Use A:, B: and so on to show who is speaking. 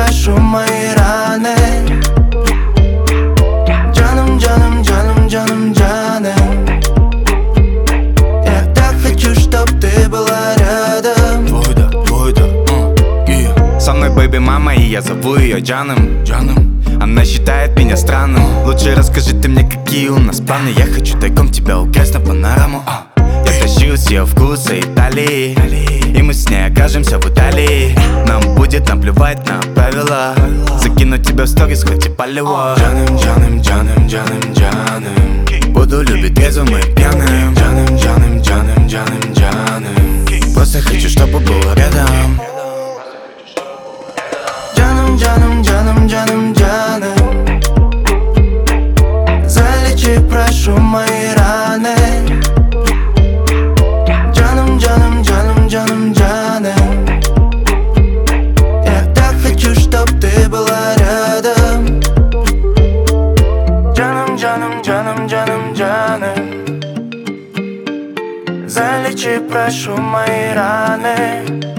A: прошу мои раны. Джаным, джаным, джаным, джаным, джаным. Я так хочу, чтоб ты была рядом.
B: Твой да, yeah. Со мной бэйби мама, и я зову ее Джаным. Она считает меня странным. Лучше расскажи ты мне, какие у нас планы. Я хочу тайком тебя украсть на панораму. Я тащу с ее вкуса Италии, и мы с ней окажемся в Италии. Нам будет наплевать на правила. Закинуть тебя в сторис, хоть и полево.
A: Джаным, джаным, джаным, джаным, джаным.
B: Буду любить трезвым и пьяным.
A: Джаным, джаным, джаным, джаным, джаным.
B: Просто хочу, чтобы было рядом.
A: Джаным, джаным, джаным, джаным, джаным. Залечи, прошу, мои раны. Джаным, джаным, джаным, джаным, джаным. Я так хочу, чтоб ты была рядом. Джаным, джаным, джаным, джаным, джаным. Залечи, прошу, мои раны.